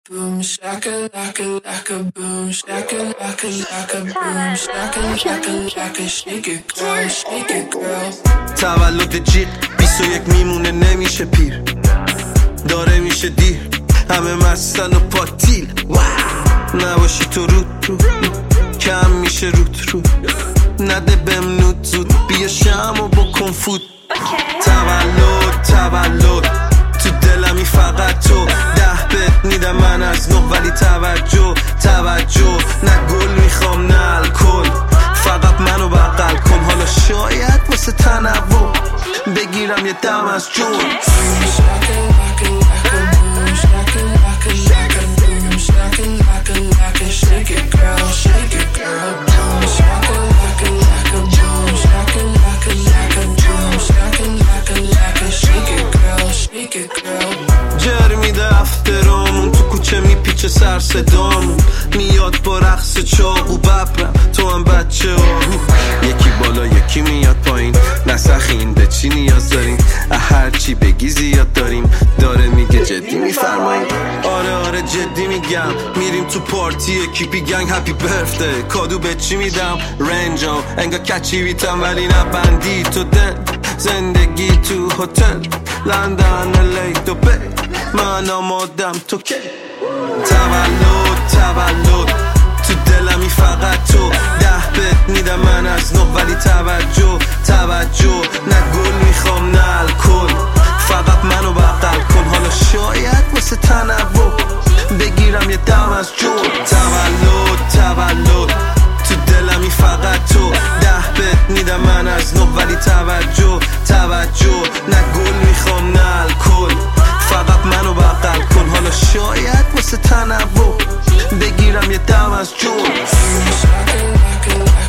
boom shaka laka laka boom shaka laka laka boom shaka laka laka shake it girl shake it girl. تولد جیغ 21 میمونه نمیشه پیر، داره میشه دیر، همه مستن و پاتیل. نباشی تو رود کم میشه رود نده بهم نود زود، بیا شمع بکن فوت. تولد تو دلمی فقط تو، 10 بهت میدم من از نو، ولی توجه نه گل میخوام نه الکل، فقط منو بغل کن. حالا شاید واسه تنوع بگیرم یه دم از جون. Shake it girl, shake it girl, boom shaka laka laka boom shaka laka laka boom shaka laka laka shake it girl, shake it girl. جر میده افترامون تو کوچه میپیچه سر صدامون، میاد با رقص چاقو ببرم تو هم بچه آهو، یکی بالا یکی میاد پایین، نسخین به چی نیاز داریم، هر چی بگی زیاد داریم، داره میگه جدی میفرماییم. آره جدی میگم، میریم تو پارتی اکیپی گنگ هپی برفته، کادو به چی میدم رنجام انگا کچی بیتم ولی نبندی تو دل، زندگی تو هتل لندن الی دوبه، من آمادم تو که تولد تو دلمی فقط تو، 10 بهت میدم من از نو، ولی توجه نه گل میخوام نه الکل، فقط منو بغل کن. حالا شاید واسه تنوع بگیرم یه دم از جون. تولد تو دلمی فقط تو، 10 بهت میدم من از نو، ولی توجه نه گل میخوام نه الکل، فقط منو بغل کن. حالا شاید واسه تنوع بگیرم یه دم از جون.